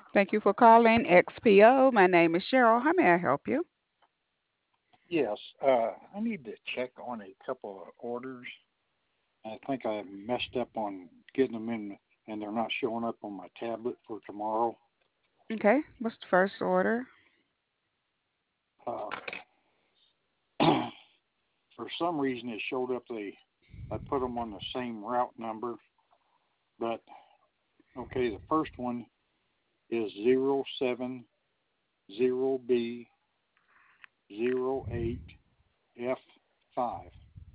Thank you for calling XPO. My name is Cheryl. How may I help you? Yes, I need to check on a couple of orders. I think I messed up on getting them in, and they're not showing up on my tablet for tomorrow. Okay, what's the first order? Uh, for some reason, it showed up. I put them on the same route number, but okay, the first one is 070B08F5.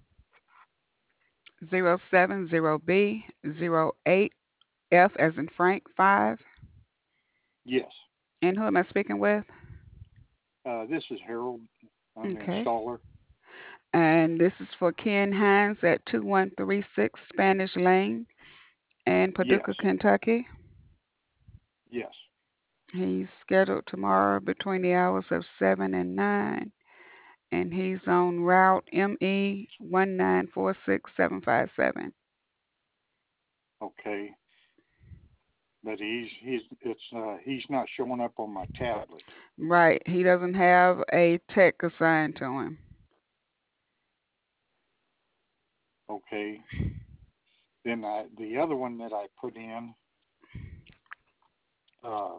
070B08F as in Frank 5. Yes, And who am I speaking with? this is Harold. I'm the Okay. installer. And this is for Ken Hines at 2136 Spanish Lane in Yes, Paducah, Kentucky. yes. He's scheduled tomorrow between the hours of 7 and 9. And he's on route ME1946757. Okay, but he's not showing up on my tablet. Right. He doesn't have a tech assigned to him. Okay, then the other one that I put in, uh,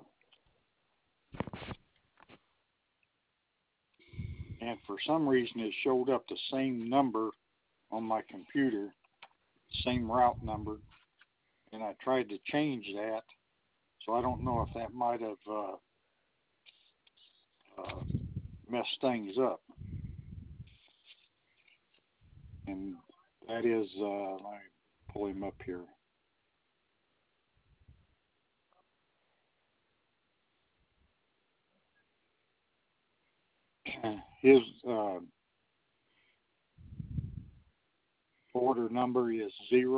and for some reason it showed up the same number on my computer, same route number, and I tried to change that. So I don't know if that might have uh, messed things up. And that is, let me pull him up here. His order number is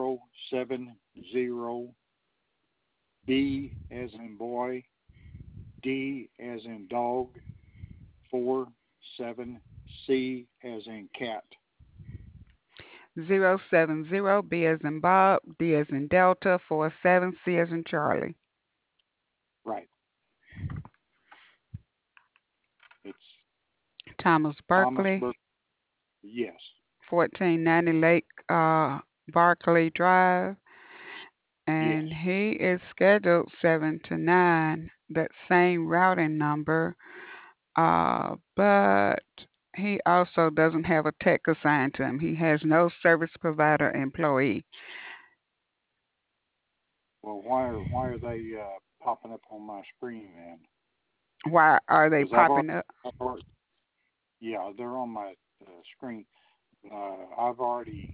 070B as in boy, D as in dog, 47C as in cat. 070B as in Bob, D as in Delta, 47C as in Charlie. Right. It's Thomas Thomas Berkeley, Burke. Yes. 1490 Lake Barkley Drive. Yes. And he is scheduled 7 to 9, that same routing number. But he also doesn't have a tech assigned to him. He has no service provider employee. Well, why are they popping up on my screen then? Why are they Because popping up? I've already, yeah, they're on my screen. I've already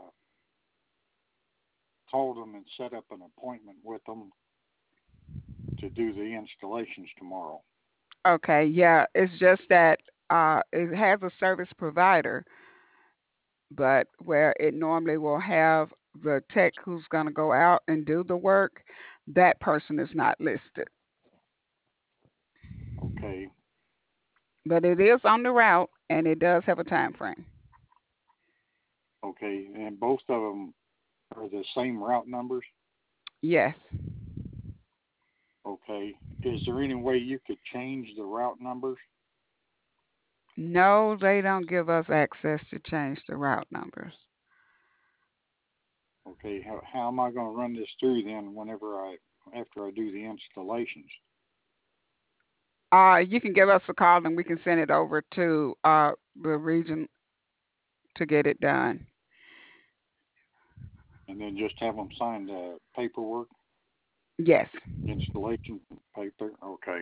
called them and set up an appointment with them to do the installations tomorrow. Okay, yeah, it's just that it has a service provider, but where it normally will have the tech who's going to go out and do the work, that person is not listed. Okay. But it is on the route and it does have a time frame. Okay. And both of them are the same route numbers. Yes. Okay. Is there any way you could change the route numbers? No, they don't give us access to change the route numbers. Okay. How am I going to run this through then after I do the installations? You can give us a call and we can send it over to the region to get it done. And then just have them sign the paperwork, Yes. installation paper? Okay.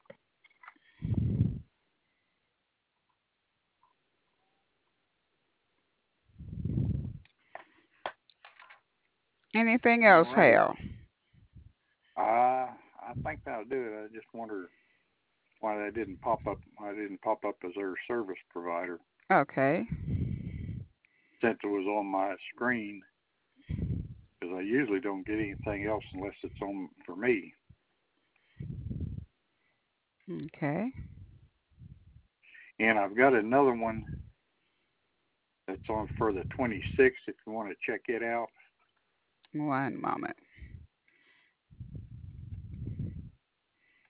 Anything All else, righty. Hal? I think that'll do it. I just wonder why that didn't pop up. I didn't pop up as their service provider Okay. since it was on my screen because I usually don't get anything else unless it's on for me. Okay. And I've got another one that's on for the 26th if you want to check it out. One moment.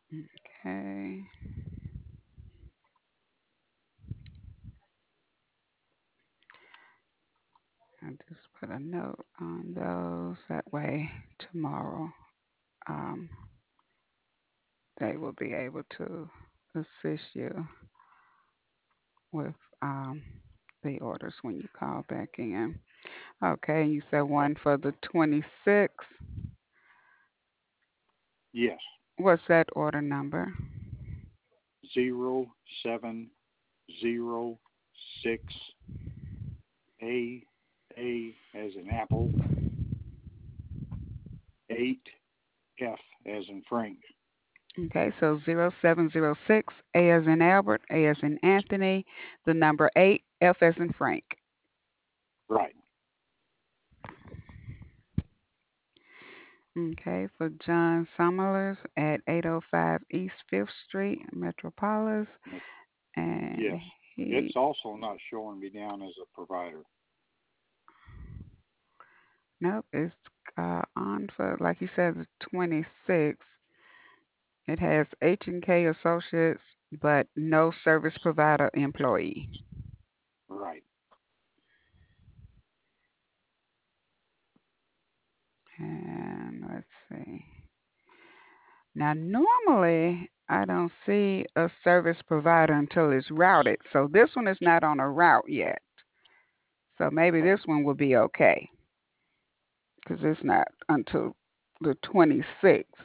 Okay. I just put a note on those. That way, tomorrow, um, they will be able to assist you with the orders when you call back in. Okay, you said Okay. one for the 26th. Yes. What's that order number? 0706 as in apple, 8F as in Frank. Okay, so 0706, A as in Albert, A as in Anthony, the number 8, F as in Frank. Right. Okay, for John Summers at 805 East 5th Street, Metropolis. And Yes. he, It's also not showing me down as a provider. nope, it's on for, like he said, the 26th. It has H&K Associates, but no service provider employee. Right. And let's see. Now, normally, I don't see a service provider until it's routed. So this one is not on a route yet. So maybe Okay. this one will be okay because it's not until the 26th.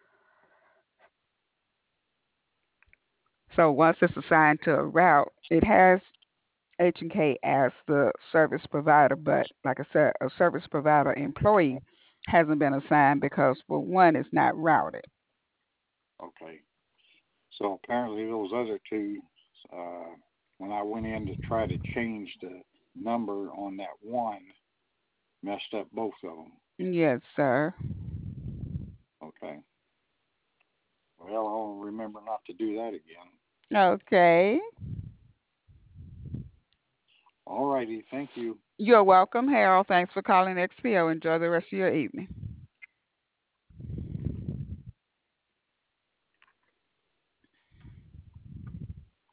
So once it's assigned to a route, it has H&K as the service provider, but like I said, a service provider employee hasn't been assigned because, well, one is not routed. Okay. So apparently those other two, uh, when I went in to try to change the number on that one, messed up both of them. Yes, sir. Okay. Well, I'll remember not to do that again. Okay. All righty. Thank you. You're welcome, Harold. Thanks for calling XPO. Enjoy the rest of your evening.